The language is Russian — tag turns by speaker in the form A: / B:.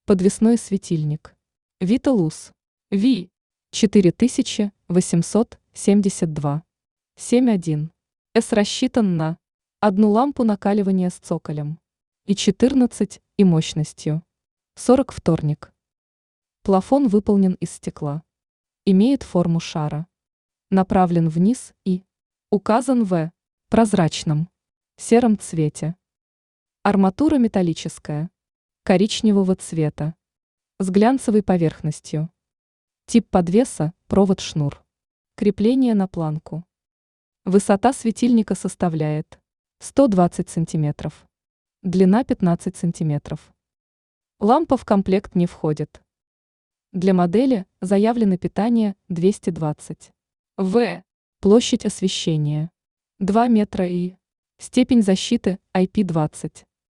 A: Подвесной светильник. Виталус. Ви. 4872. 7.1. С рассчитан на одну лампу накаливания с цоколем. И 14, и мощностью 40 вторник. Плафон выполнен из стекла. Имеет форму шара. Направлен вниз и указан в прозрачном сером цвете. Арматура металлическая, коричневого цвета, с глянцевой поверхностью. Тип подвеса – провод-шнур. Крепление на планку. Высота светильника составляет 120 см. Длина 15 см. Лампа в комплект не входит. Для модели заявлено питание 220 В. Площадь освещения 2 метра и степень защиты IP20.